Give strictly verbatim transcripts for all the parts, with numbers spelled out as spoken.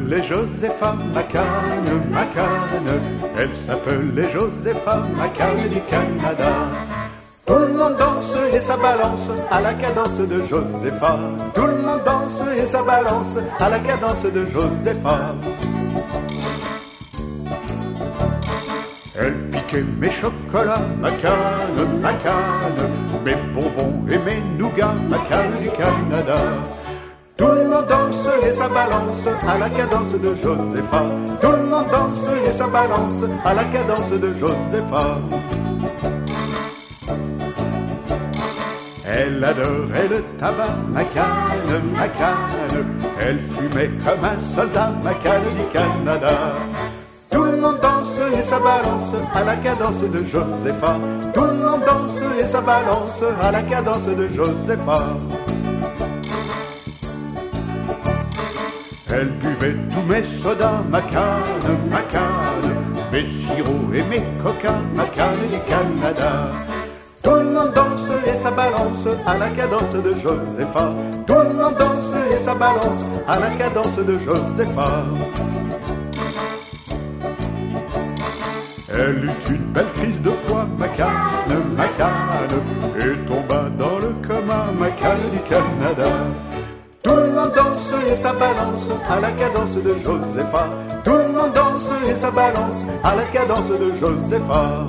s'appelait Josépha McCann, McCann. Elle s'appelait Josépha McCann du Canada. Tout le monde danse et ça balance à la cadence de Josépha. Tout le monde danse et ça balance à la cadence de Josépha. Elle piquait mes chocolats, McCann, McCann, mes bonbons et mes nougats, McCann du Canada. Tout le monde danse et ça balance à la cadence de Josépha. Tout le monde danse et ça balance à la cadence de Josépha. Elle adorait le tabac, McCann, McCann. Elle fumait comme un soldat, McCann du Canada. Tout le monde danse et ça balance à la cadence de Josépha. Tout le monde danse et ça balance à la cadence de Josépha. Elle buvait tous mes sodas, McCann, McCann. Mes sirops et mes coca, McCann du Canada. Tout le monde danse et ça balance à la cadence de Josépha. Tout le monde danse et ça balance à la cadence de Josépha. Elle eut une belle crise de foi, McCann, McCann, et tomba dans le coma, McCann du Canada. Tout le monde danse et ça balance à la cadence de Josépha. Tout le monde danse et ça balance à la cadence de Josépha.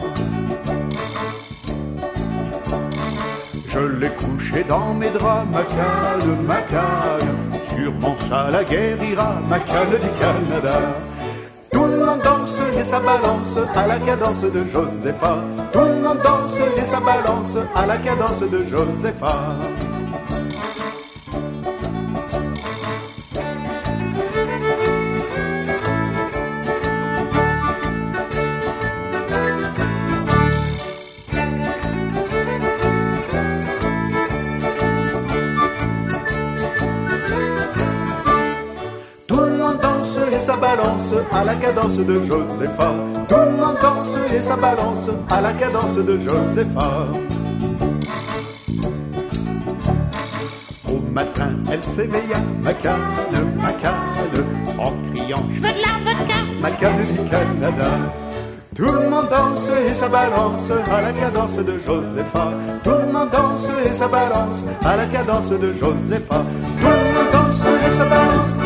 Je l'ai couché dans mes draps, McCann, McCann. Sûrement ça la guérira, McCann du Canada. Tout le monde danse et ça balance à la cadence de Josépha. Tout le monde danse et ça balance à la cadence de Josépha. Ça balance à la cadence de Josépha. Tout le monde danse et ça balance à la cadence de Josépha. Au matin, elle s'éveilla, McCann, McCann, en criant « Je veux de la vodka !» McCann du Canada. Tout le monde danse et ça balance à la cadence de Josépha. Tout le monde danse et ça balance à la cadence de Josépha. Tout le monde danse et ça balance